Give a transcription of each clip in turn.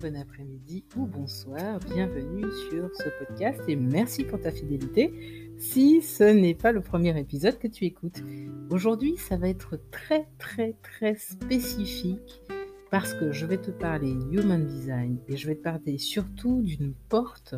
bon après-midi ou bonsoir, bienvenue sur ce podcast et merci pour ta fidélité si ce n'est pas le premier épisode que tu écoutes. Aujourd'hui, ça va être très spécifique parce que je vais te parler Human Design et je vais te parler surtout d'une porte,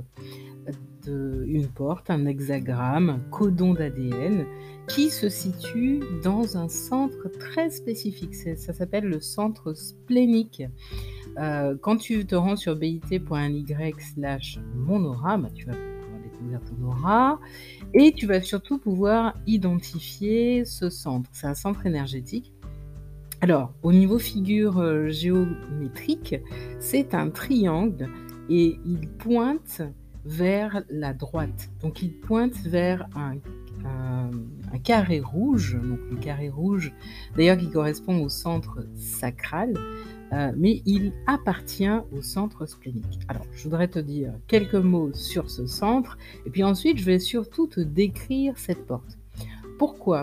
un hexagramme, un codon d'ADN qui se situe dans un centre très spécifique. Ça s'appelle le centre splénique. Quand tu te rends sur bit.ly/monaura, tu vas pouvoir découvrir ton aura et tu vas surtout pouvoir identifier ce centre. C'est un centre énergétique. Alors, au niveau figure géométrique, c'est un triangle et il pointe vers la droite. Donc, il pointe vers un carré rouge, donc le carré rouge, d'ailleurs qui correspond au centre sacral, mais il appartient au centre splénique. Alors, je voudrais te dire quelques mots sur ce centre, et puis ensuite, je vais surtout te décrire cette porte. Pourquoi ?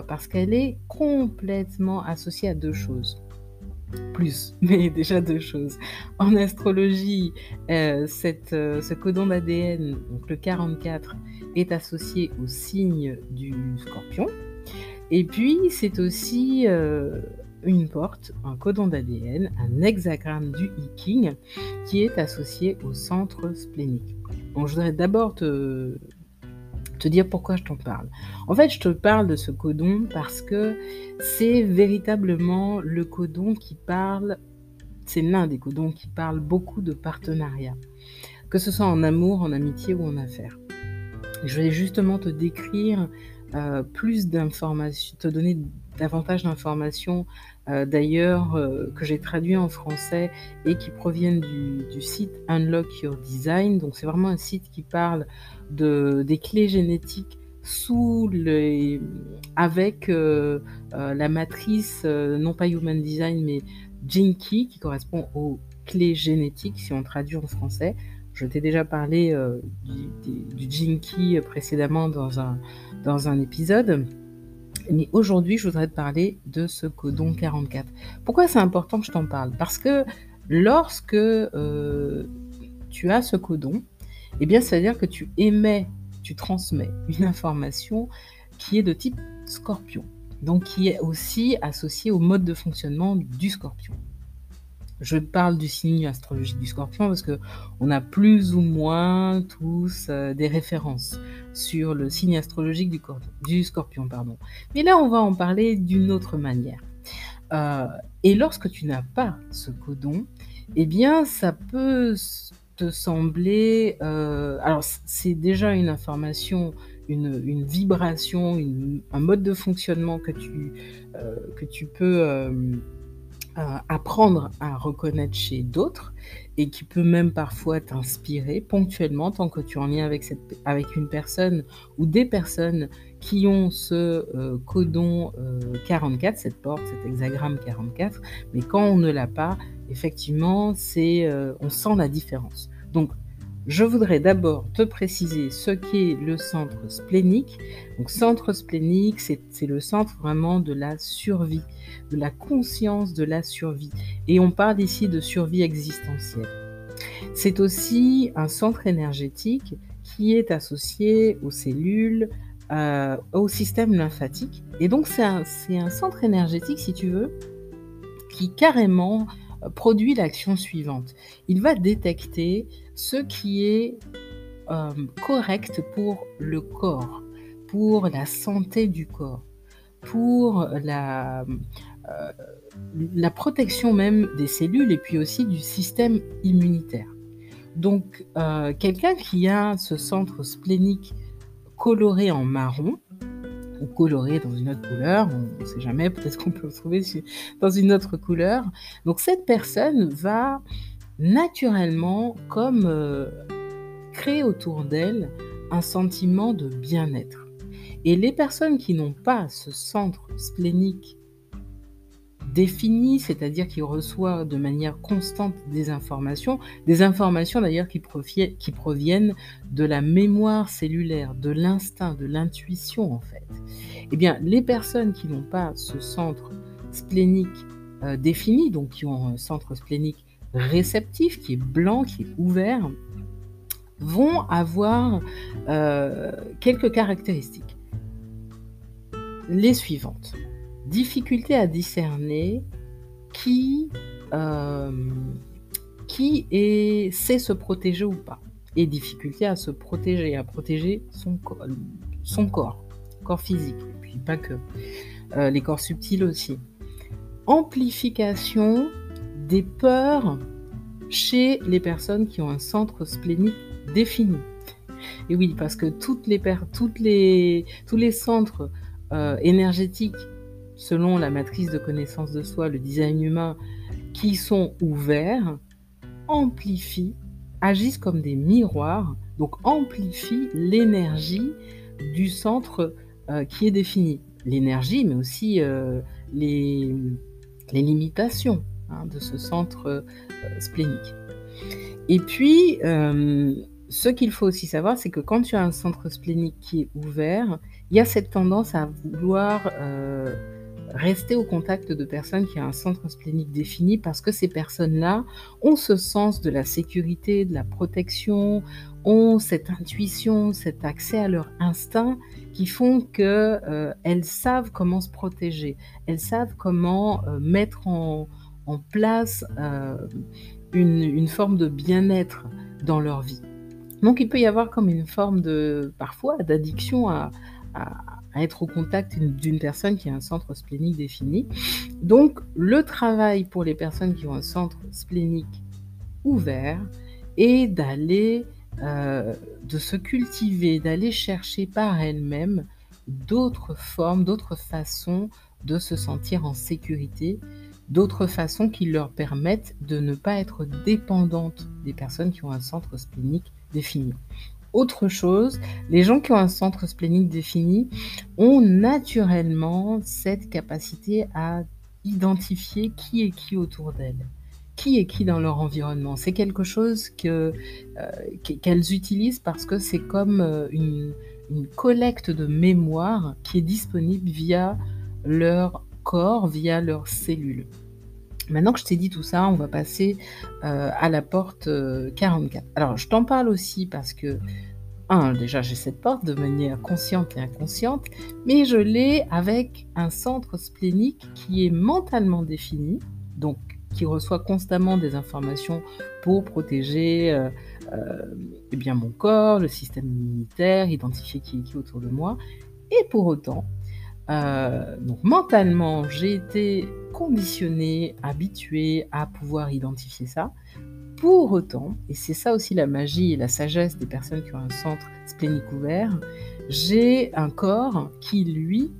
Parce qu'elle est complètement associée à deux choses. Mais déjà deux choses. En astrologie, ce codon d'ADN, donc le 44, est associé au signe du Scorpion. Et puis, c'est aussi une porte, un codon d'ADN, un hexagramme du I Ching qui est associé au centre splénique. Donc, je voudrais d'abord te dire pourquoi je t'en parle. En fait, je te parle de ce codon parce que c'est véritablement le codon qui parle, c'est l'un des codons qui parle beaucoup de partenariat, que ce soit en amour, en amitié ou en affaires. Je vais justement te décrire plus d'informations, te donner davantage d'informations, d'ailleurs, que j'ai traduit en français et qui proviennent du site Unlock Your Design. Donc, c'est vraiment un site qui parle des clés génétiques avec la matrice, non pas Human Design, mais Gene Key, qui correspond aux clés génétiques, si on traduit en français. Je t'ai déjà parlé du Gene Key précédemment dans un épisode. Mais aujourd'hui, je voudrais te parler de ce codon 44. Pourquoi c'est important que je t'en parle ? Parce que lorsque tu as ce codon, eh bien, ça veut dire que tu transmets une information qui est de type Scorpion, donc qui est aussi associée au mode de fonctionnement du Scorpion. Je parle du signe astrologique du Scorpion parce qu'on a plus ou moins tous des références sur le signe astrologique du Scorpion. Mais là, on va en parler d'une autre manière. Et lorsque tu n'as pas ce codon, eh bien, ça peut te sembler... alors, c'est déjà une information, une vibration, un mode de fonctionnement que tu peux... apprendre à reconnaître chez d'autres et qui peut même parfois t'inspirer ponctuellement tant que tu es en lien avec une personne ou des personnes qui ont ce codon 44, cette porte, cet hexagramme 44, mais quand on ne l'a pas, effectivement, on sent la différence. Donc, je voudrais d'abord te préciser ce qu'est le centre splénique. Donc, centre splénique, c'est le centre vraiment de la survie, de la conscience de la survie. Et on parle ici de survie existentielle. C'est aussi un centre énergétique qui est associé aux cellules, au système lymphatique. Et donc, c'est un centre énergétique, si tu veux, qui carrément produit l'action suivante. Il va détecter ce qui est correct pour le corps, pour la santé du corps, pour la protection même des cellules et puis aussi du système immunitaire. Donc, quelqu'un qui a ce centre splénique coloré en marron, ou coloré dans une autre couleur, on ne sait jamais, peut-être qu'on peut le trouver dans une autre couleur. Donc cette personne va naturellement créer autour d'elle un sentiment de bien-être. Et les personnes qui n'ont pas ce centre splénique défini, c'est-à-dire qui reçoit de manière constante des informations d'ailleurs qui proviennent de la mémoire cellulaire, de l'instinct, de l'intuition en fait. Eh bien, les personnes qui n'ont pas ce centre splénique défini, donc qui ont un centre splénique réceptif, qui est blanc, qui est ouvert, vont avoir quelques caractéristiques. Les suivantes. Difficulté à discerner qui sait se protéger ou pas. Et difficulté à se protéger, à protéger son corps physique, et puis pas que, les corps subtils aussi. Amplification des peurs chez les personnes qui ont un centre splénique défini. Et oui, parce que tous les centres énergétiques, selon la matrice de connaissance de soi, le design humain, qui sont ouverts, amplifient, agissent comme des miroirs, donc amplifient l'énergie du centre qui est défini. L'énergie, mais aussi les limitations de ce centre splénique. Et puis, ce qu'il faut aussi savoir, c'est que quand tu as un centre splénique qui est ouvert, il y a cette tendance à vouloir rester au contact de personnes qui ont un centre splénique défini, parce que ces personnes-là ont ce sens de la sécurité, de la protection, ont cette intuition, cet accès à leur instinct qui font qu'elles savent comment se protéger. Elles savent comment mettre en place une forme de bien-être dans leur vie. Donc il peut y avoir comme une forme parfois d'addiction à être au contact d'une personne qui a un centre splénique défini. Donc le travail pour les personnes qui ont un centre splénique ouvert est de se cultiver, d'aller chercher par elles-mêmes d'autres formes, d'autres façons de se sentir en sécurité, d'autres façons qui leur permettent de ne pas être dépendantes des personnes qui ont un centre splénique défini. Autre chose, les gens qui ont un centre splénique défini ont naturellement cette capacité à identifier qui est qui autour d'elles, qui est qui dans leur environnement. C'est quelque chose qu'elles utilisent parce que c'est comme une collecte de mémoire qui est disponible via leur corps, via leurs cellules. Maintenant que je t'ai dit tout ça, on va passer à la porte 44. Alors, je t'en parle aussi parce que, déjà, j'ai cette porte de manière consciente et inconsciente, mais je l'ai avec un centre splénique qui est mentalement défini, donc qui reçoit constamment des informations pour protéger eh bien, mon corps, le système immunitaire, identifier qui est qui autour de moi. Et pour autant, donc mentalement, j'ai été conditionnée, habituée à pouvoir identifier ça. Pour autant, et c'est ça aussi la magie et la sagesse des personnes qui ont un centre splénique ouvert, j'ai un corps qui, lui,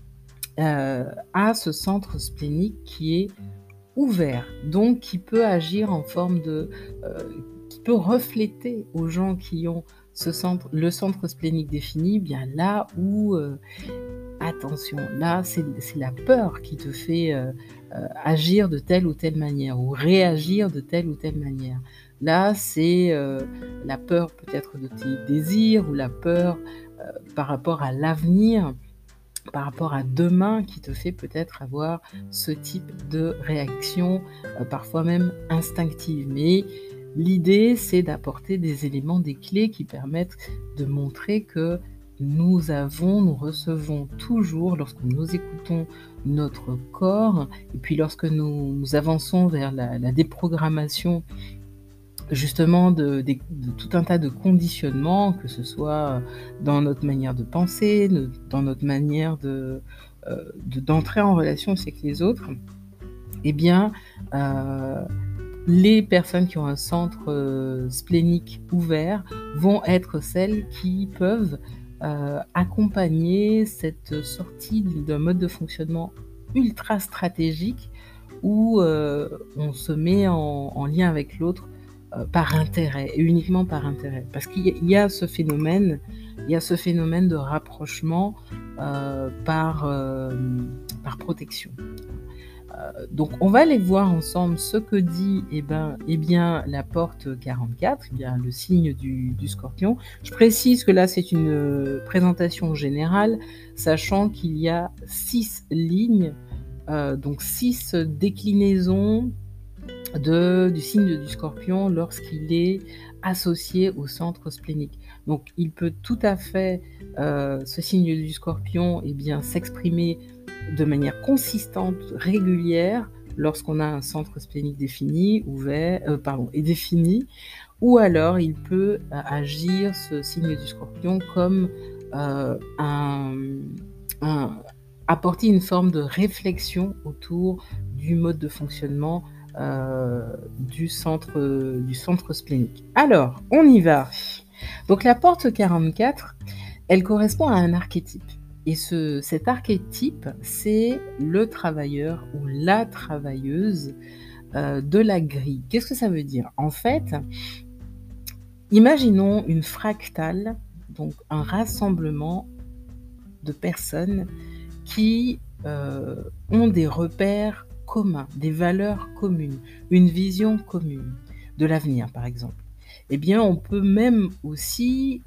a ce centre splénique qui est ouvert, donc qui peut agir en forme qui peut refléter aux gens qui ont le centre splénique défini, bien là où attention, là, c'est la peur qui te fait agir de telle ou telle manière ou réagir de telle ou telle manière. Là, c'est la peur peut-être de tes désirs ou la peur par rapport à l'avenir, par rapport à demain qui te fait peut-être avoir ce type de réaction, parfois même instinctive. Mais l'idée, c'est d'apporter des éléments, des clés qui permettent de montrer que nous recevons toujours, lorsque nous écoutons notre corps, et puis lorsque nous avançons vers la déprogrammation justement de tout un tas de conditionnements, que ce soit dans notre manière de penser, dans notre manière d'entrer en relation avec les autres, eh bien, les personnes qui ont un centre splénique ouvert vont être celles qui peuvent accompagner cette sortie d'un mode de fonctionnement ultra stratégique où on se met en lien avec l'autre par intérêt, et uniquement par intérêt. Parce qu'il y a ce phénomène de rapprochement par protection. Donc on va aller voir ensemble ce que dit bien la porte 44, bien le signe du Scorpion. Je précise que là c'est une présentation générale, sachant qu'il y a 6 lignes, donc 6 déclinaisons du signe du Scorpion lorsqu'il est associé au centre splénique. Donc il peut tout à fait, ce signe du Scorpion, eh bien, s'exprimer de manière consistante, régulière, lorsqu'on a un centre splénique défini, et défini, ou alors il peut agir, ce signe du Scorpion, comme un apporter une forme de réflexion autour du mode de fonctionnement du centre splénique. Alors, on y va. Donc la porte 44, elle correspond à un archétype. Et cet archétype, c'est le travailleur ou la travailleuse de la grille. Qu'est-ce que ça veut dire? En fait, imaginons une fractale, donc un rassemblement de personnes qui ont des repères communs, des valeurs communes, une vision commune de l'avenir, par exemple. Eh bien, on peut même aussi,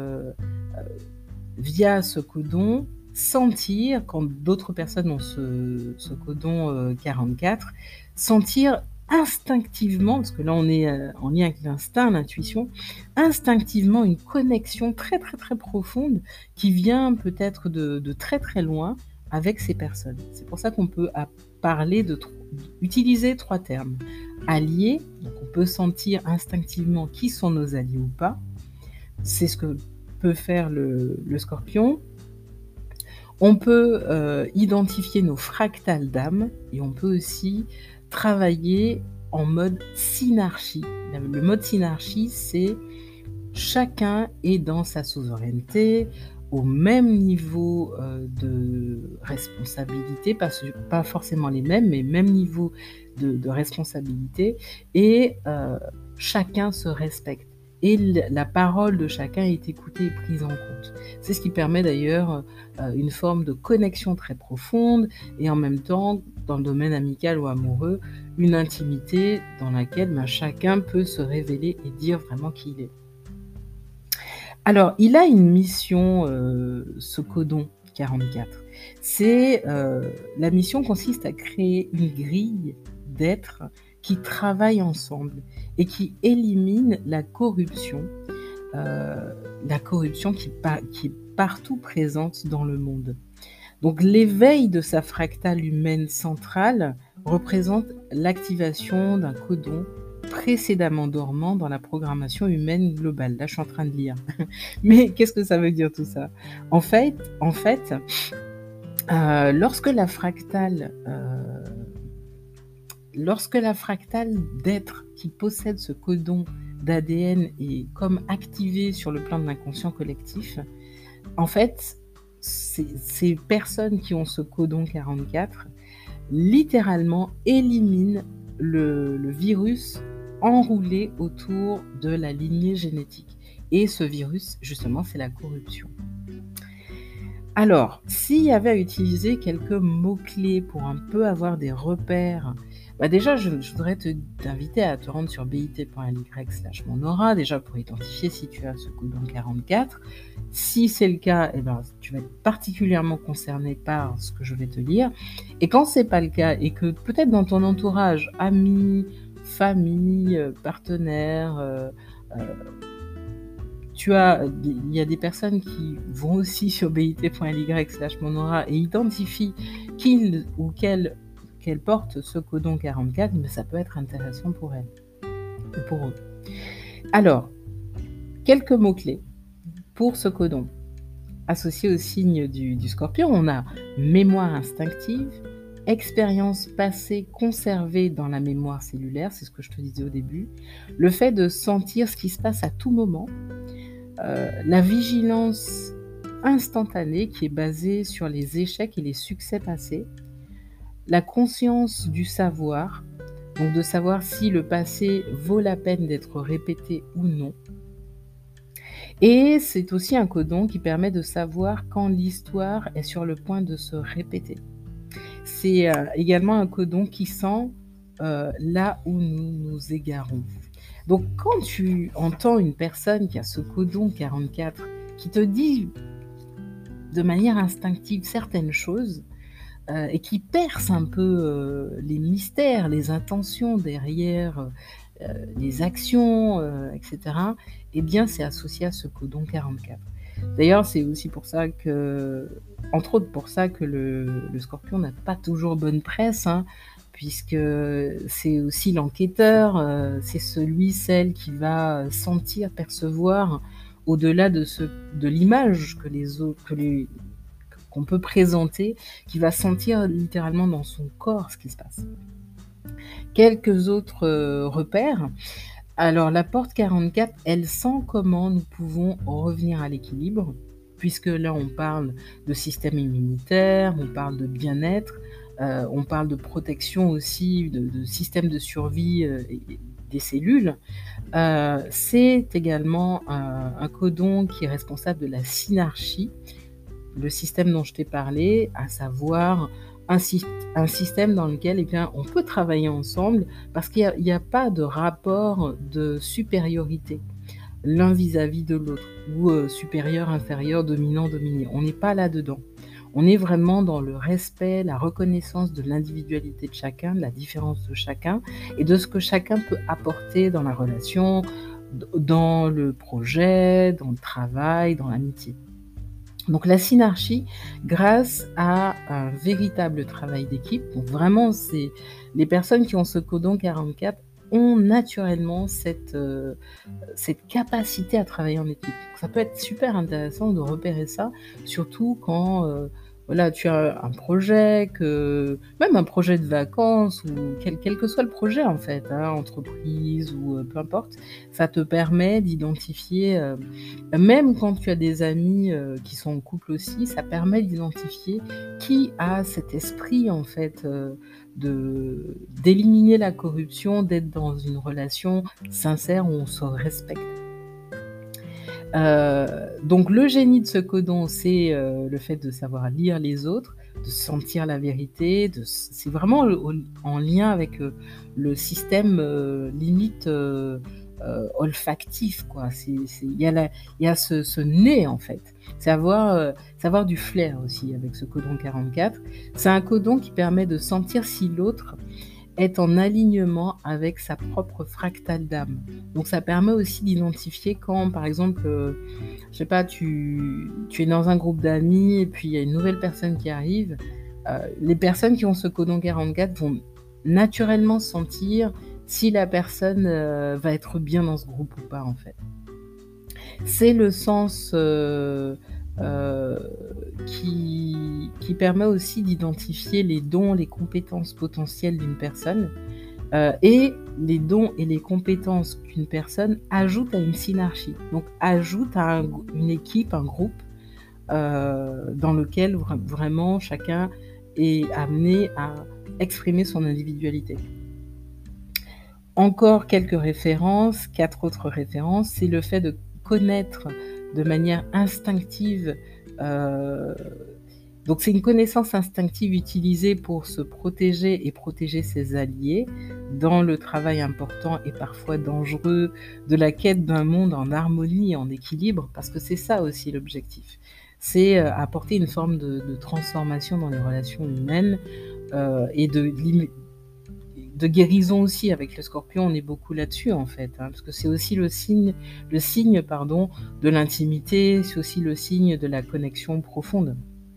via ce codon, sentir, quand d'autres personnes ont ce codon 44, sentir instinctivement, parce que là on est en lien avec l'instinct, l'intuition, instinctivement une connexion très très très profonde qui vient peut-être de très très loin avec ces personnes. C'est pour ça qu'on peut parler utiliser 3 termes. Alliés, donc on peut sentir instinctivement qui sont nos alliés ou pas. C'est ce que peut faire le Scorpion. On peut identifier nos fractales d'âme et on peut aussi travailler en mode synarchie. Le mode synarchie, c'est chacun est dans sa souveraineté, au même niveau de responsabilité, pas forcément les mêmes, mais même niveau de responsabilité, et chacun se respecte. Et la parole de chacun est écoutée et prise en compte. C'est ce qui permet d'ailleurs une forme de connexion très profonde et en même temps, dans le domaine amical ou amoureux, une intimité dans laquelle chacun peut se révéler et dire vraiment qui il est. Alors, il a une mission, ce codon 44. La mission consiste à créer une grille d'êtres qui travaillent ensemble et qui éliminent la corruption qui est partout présente dans le monde. Donc l'éveil de sa fractale humaine centrale représente l'activation d'un codon précédemment dormant dans la programmation humaine globale. Là, je suis en train de lire. Mais qu'est-ce que ça veut dire tout ça? En fait, lorsque la fractale d'être qui possède ce codon d'ADN est comme activée sur le plan de l'inconscient collectif, en fait, ces personnes qui ont ce codon 44 littéralement éliminent le virus enroulé autour de la lignée génétique. Et ce virus, justement, c'est la corruption. Alors, s'il y avait à utiliser quelques mots-clés pour un peu avoir des repères, déjà, je voudrais t'inviter à te rendre sur bit.ly/monora, déjà pour identifier si tu as ce codon 44. Si c'est le cas, tu vas être particulièrement concerné par ce que je vais te lire. Et quand c'est pas le cas, et que peut-être dans ton entourage, amis, famille, partenaires, il y a des personnes qui vont aussi sur bit.ly/monora et identifient qu'ils ou qu'elles portent ce codon 44, mais ça peut être intéressant pour elles ou pour eux. Alors, quelques mots-clés pour ce codon. Associé au signe du Scorpion, on a mémoire instinctive, expérience passée conservée dans la mémoire cellulaire, c'est ce que je te disais au début, le fait de sentir ce qui se passe à tout moment, la vigilance instantanée qui est basée sur les échecs et les succès passés, la conscience du savoir, donc de savoir si le passé vaut la peine d'être répété ou non. Et c'est aussi un codon qui permet de savoir quand l'histoire est sur le point de se répéter. C'est également un codon qui sent là où nous nous égarons. Donc quand tu entends une personne qui a ce codon 44 qui te dit de manière instinctive certaines choses, et qui perce un peu, les mystères, les intentions derrière, les actions, et cetera, eh bien, c'est associé à ce codon 44. D'ailleurs, c'est aussi pour ça que entre autres pour ça que le Scorpion n'a pas toujours bonne presse, hein, puisque c'est aussi l'enquêteur, c'est celui, celle qui va sentir, percevoir au-delà de l'image que les autres que les qu'on peut présenter, qui va sentir littéralement dans son corps ce qui se passe. Quelques autres, repères. Alors la porte 44, elle sent comment nous pouvons revenir à l'équilibre, puisque là on parle de système immunitaire, on parle de bien-être, on parle de protection aussi, de système de survie, et des cellules. C'est également un codon qui est responsable de la synarchie, le système dont je t'ai parlé, à savoir un syst un système dans lequel, eh bien, on peut travailler ensemble parce qu'il y a pas de rapport de supériorité, l'un vis-à-vis de l'autre ou, supérieur, inférieur, dominant, dominé. On n'est pas là-dedans. On est vraiment dans le respect, la reconnaissance de l'individualité de chacun, de la différence de chacun et de ce que chacun peut apporter dans la relation, dans le projet, dans le travail, dans l'amitié. Donc la synarchie, grâce à un véritable travail d'équipe, donc vraiment c'est les personnes qui ont ce codon 44 ont naturellement cette capacité à travailler en équipe. Ça peut être super intéressant de repérer ça, surtout quand, voilà, tu as un projet même un projet de vacances ou quel que soit le projet en fait, hein, entreprise ou, peu importe, ça te permet d'identifier, même quand tu as des amis, qui sont en couple aussi, ça permet d'identifier qui a cet esprit en fait, d'éliminer la corruption, d'être dans une relation sincère où on se respecte. Donc le génie de ce codon, c'est, le fait de savoir lire les autres, de sentir la vérité, c'est vraiment en lien avec, le système, limite, olfactif quoi. Il y a ce nez en fait. C'est avoir du flair aussi avec ce codon 44. C'est un codon qui permet de sentir si l'autre est en alignement avec sa propre fractale d'âme. Donc ça permet aussi d'identifier quand, par exemple, je sais pas, tu es dans un groupe d'amis et puis il y a une nouvelle personne qui arrive, les personnes qui ont ce codon 44 vont naturellement sentir si la personne, va être bien dans ce groupe ou pas, en fait. C'est le sens, heu, qui permet aussi d'identifier les dons, les compétences potentielles d'une personne, et les dons et les compétences qu'une personne ajoute à une synarchie. Donc ajoute à une équipe, un groupe, dans lequel vraiment chacun est amené à exprimer son individualité. Encore quelques références, 4 autres références, c'est le fait de connaître de manière instinctive, heu, donc c'est une connaissance instinctive utilisée pour se protéger et protéger ses alliés dans le travail important et parfois dangereux de la quête d'un monde en harmonie et en équilibre, parce que c'est ça aussi l'objectif. C'est, apporter une forme de transformation dans les relations humaines, et de guérison aussi. Avec le Scorpion, on est beaucoup là-dessus en fait, hein, parce que c'est aussi le signe pardon, de l'intimité, c'est aussi le signe de la connexion profonde.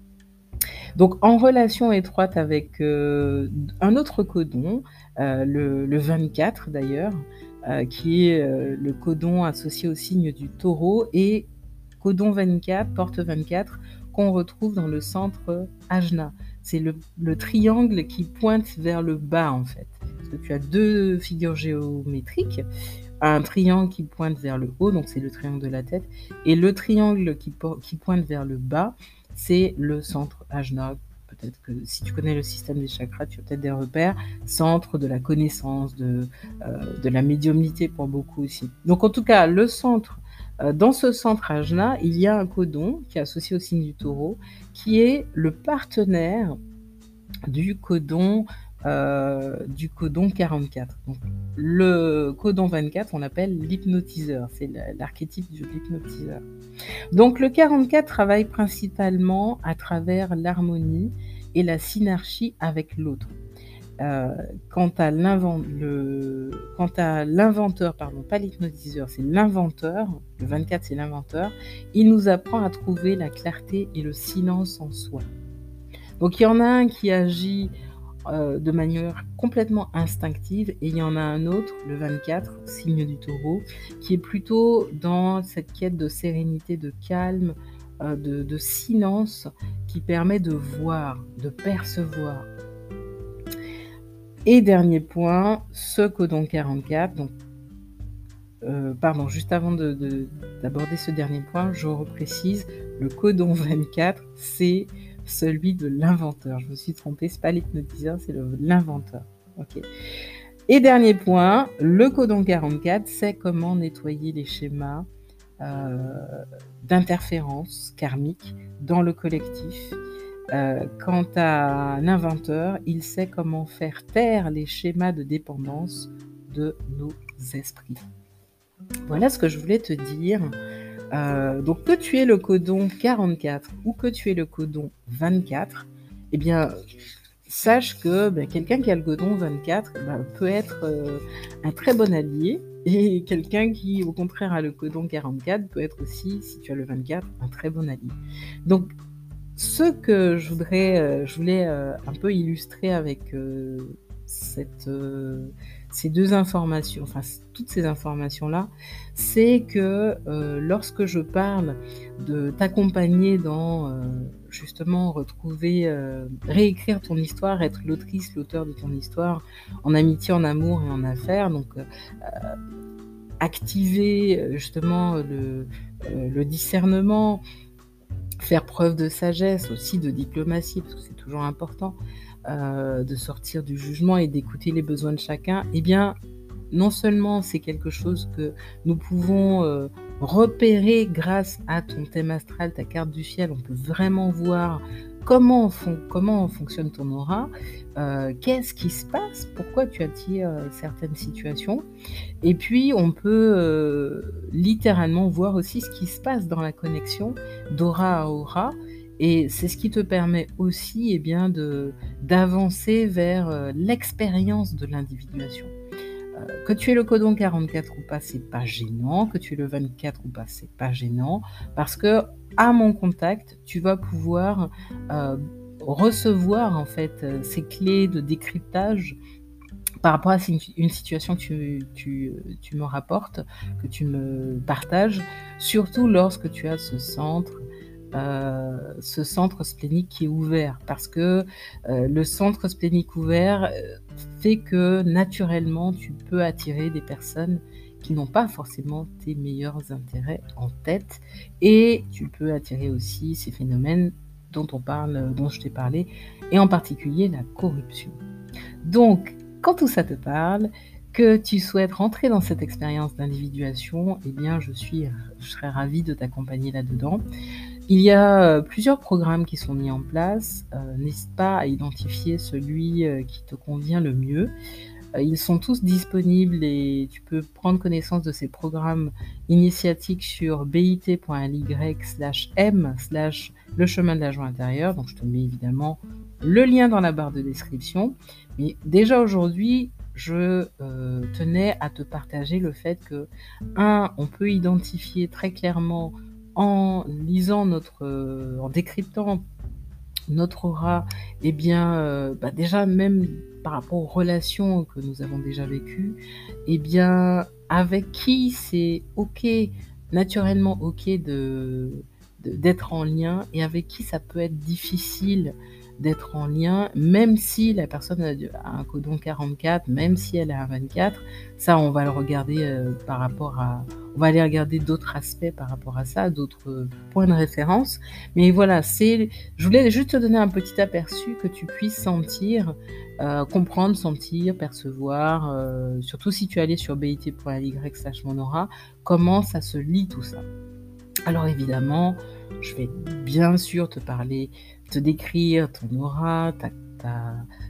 Donc en relation étroite avec, un autre codon, le 24 d'ailleurs, qui est, le codon associé au signe du Taureau et codon 24, porte 24, qu'on retrouve dans le centre Ajna. C'est le triangle qui pointe vers le bas en fait. Parce que tu as 2 figures géométriques, un triangle qui pointe vers le haut, donc c'est le triangle de la tête, et le triangle qui pointe vers le bas, c'est le centre Ajna. Peut-être que si tu connais le système des chakras, tu as peut-être des repères. Centre de la connaissance, de la médiumnité pour beaucoup aussi. Donc en tout cas, le centre, dans ce centre Ajna, il y a un codon qui est associé au signe du Taureau, qui est le partenaire du codon, du codon 44. Donc le codon 24, on l'appelle l'hypnotiseur, c'est l'archétype de l'hypnotiseur. Donc le 44 travaille principalement à travers l'harmonie et la synergie avec l'autre. Quant à l'inventeur, pardon, pas l'hypnotiseur, c'est l'inventeur, le 24 c'est l'inventeur, il nous apprend à trouver la clarté et le silence en soi. Donc il y en a un qui agit de manière complètement instinctive et il y en a un autre, le 24, signe du taureau, qui est plutôt dans cette quête de sérénité, de calme, de silence qui permet de voir, de percevoir. Et dernier point, ce codon 44, donc, juste avant d'aborder ce dernier point, je reprécise, le codon 24, c'est celui de l'inventeur. Je me suis trompée, c'est pas l'hypnotiseur, c'est l'inventeur. Ok. Et dernier point, le codon 44, c'est comment nettoyer les schémas d'interférence karmique dans le collectif. Quant à l'inventeur, il sait comment faire taire les schémas de dépendance de nos esprits. Voilà ce que je voulais te dire. Donc que tu aies le codon 44 ou que tu aies le codon 24, eh bien, sache que quelqu'un qui a le codon 24 peut être un très bon allié, et quelqu'un qui, au contraire, a le codon 44 peut être aussi, si tu as le 24, un très bon allié. Donc, ce que je voulais un peu illustrer avec ces deux informations, enfin toutes ces informations-là, c'est que lorsque je parle de t'accompagner dans justement retrouver, réécrire ton histoire, être l'autrice, l'auteur de ton histoire, en amitié, en amour et en affaires, donc activer justement le discernement, faire preuve de sagesse, aussi de diplomatie, parce que c'est toujours important, de sortir du jugement et d'écouter les besoins de chacun, eh bien, non seulement c'est quelque chose que nous pouvons repérer grâce à ton thème astral, ta carte du ciel, on peut vraiment voir comment fonctionne ton aura, qu'est-ce qui se passe, pourquoi tu attires certaines situations. Et puis, on peut littéralement voir aussi ce qui se passe dans la connexion d'aura à aura. Et c'est ce qui te permet aussi d'avancer vers l'expérience de l'individuation. Que tu aies le codon 44 ou pas, c'est pas gênant. Que tu aies le 24 ou pas, c'est pas gênant. Parce que, à mon contact, tu vas pouvoir recevoir en fait ces clés de décryptage par rapport à une situation que tu me rapportes, que tu me partages, surtout lorsque tu as ce centre splénique qui est ouvert. Parce que le centre splénique ouvert fait que naturellement, tu peux attirer des personnes qui n'ont pas forcément tes meilleurs intérêts en tête. Et tu peux attirer aussi ces phénomènes dont je t'ai parlé, et en particulier la corruption. Donc, quand tout ça te parle, que tu souhaites rentrer dans cette expérience d'individuation, eh bien, je serais ravie de t'accompagner là-dedans. Il y a plusieurs programmes qui sont mis en place. N'hésite pas à identifier celui qui te convient le mieux. Ils sont tous disponibles et tu peux prendre connaissance de ces programmes initiatiques sur bit.ly/m/le chemin de la joie intérieure. Donc, je te mets évidemment le lien dans la barre de description. Mais déjà aujourd'hui, je tenais à te partager le fait que, on peut identifier très clairement en lisant en décryptant notre aura, déjà même par rapport aux relations que nous avons déjà vécues, avec qui c'est ok, naturellement ok d'être en lien, et avec qui ça peut être difficile d'être en lien, même si la personne a un codon 44, même si elle a un 24, ça on va le regarder on va aller regarder d'autres aspects par rapport à ça, d'autres points de référence. Mais voilà, je voulais juste te donner un petit aperçu que tu puisses sentir, comprendre, sentir, percevoir, surtout si tu es allé sur bit.ly/monaura, comment ça se lie tout ça. Alors évidemment, je vais bien sûr te décrire ton aura,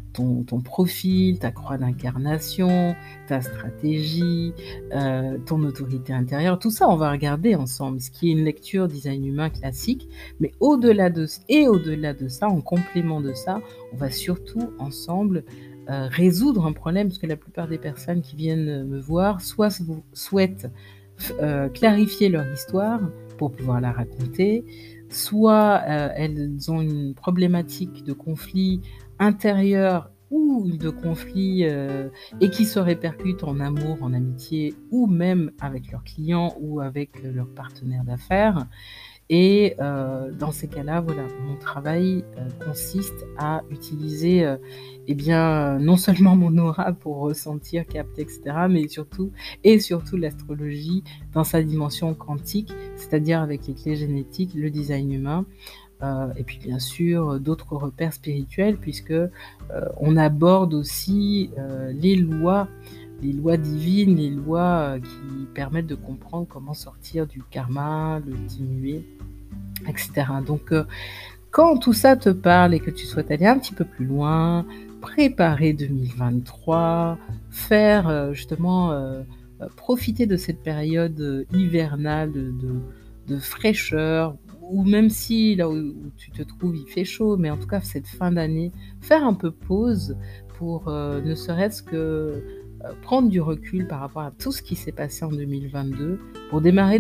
ton profil, ta croix d'incarnation, ta stratégie, ton autorité intérieure. Tout ça, on va regarder ensemble, ce qui est une lecture design humain classique. Mais au-delà de ça, en complément de ça, on va surtout ensemble résoudre un problème, parce que la plupart des personnes qui viennent me voir soit souhaitent clarifier leur histoire pour pouvoir la raconter, soit elles ont une problématique de conflit intérieur ou de conflit et qui se répercute en amour, en amitié ou même avec leurs clients ou avec leurs partenaires d'affaires. Et dans ces cas-là, voilà, mon travail consiste à utiliser non seulement mon aura pour ressentir, capter, etc., mais surtout l'astrologie dans sa dimension quantique, c'est-à-dire avec les clés génétiques, le design humain, et puis bien sûr d'autres repères spirituels, puisque on aborde aussi les lois divines, les lois qui permettent de comprendre comment sortir du karma, le diminuer, etc. Donc, quand tout ça te parle et que tu souhaites aller un petit peu plus loin, préparer 2023, faire justement profiter de cette période hivernale de fraîcheur, ou même si là où tu te trouves il fait chaud, mais en tout cas cette fin d'année, faire un peu pause pour ne serait-ce que prendre du recul par rapport à tout ce qui s'est passé en 2022, pour démarrer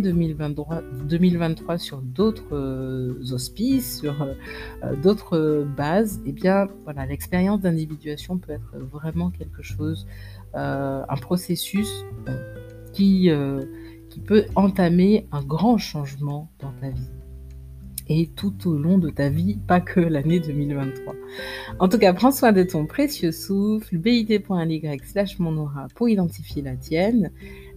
2023 sur d'autres auspices, sur d'autres bases. Et bien voilà, l'expérience d'individuation peut être vraiment quelque chose, un processus qui peut entamer un grand changement dans ta vie. Et tout au long de ta vie, pas que l'année 2023. En tout cas, prends soin de ton précieux souffle, bit.ly/monaura pour identifier la tienne,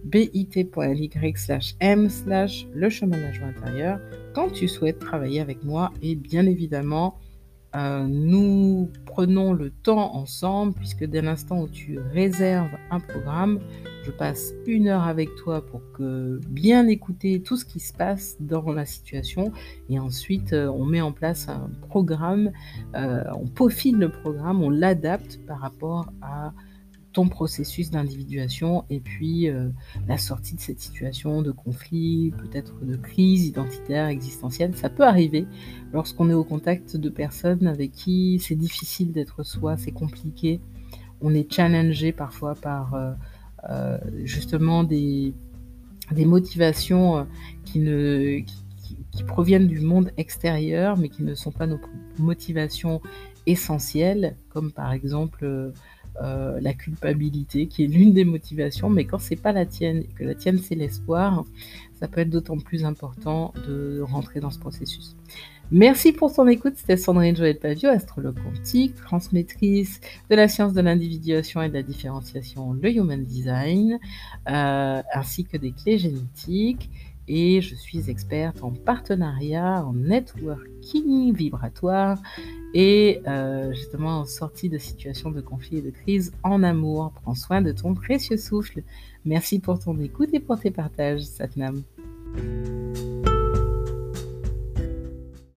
bit.ly/m/le chemin de la joie intérieure, quand tu souhaites travailler avec moi. Et bien évidemment, nous prenons le temps ensemble, puisque dès l'instant où tu réserves un programme, je passe 1 heure avec toi pour bien écouter tout ce qui se passe dans la situation, et ensuite on met en place un programme, on peaufine le programme, on l'adapte par rapport à ton processus d'individuation, et puis la sortie de cette situation de conflit, peut-être de crise identitaire, existentielle. Ça peut arriver lorsqu'on est au contact de personnes avec qui c'est difficile d'être soi, c'est compliqué. On est challengé parfois par justement des motivations qui proviennent du monde extérieur, mais qui ne sont pas nos motivations essentielles, comme par exemple la culpabilité, qui est l'une des motivations, mais quand c'est pas la tienne, et que la tienne c'est l'espoir, ça peut être d'autant plus important de rentrer dans ce processus. Merci pour ton écoute, c'était Sandrine Joël Pavio, astrologue quantique, transmettrice de la science de l'individuation et de la différenciation, le Human Design, ainsi que des clés génétiques. Et je suis experte en partenariat, en networking vibratoire et justement en sortie de situations de conflit et de crise en amour. Prends soin de ton précieux souffle. Merci pour ton écoute et pour tes partages, Satnam.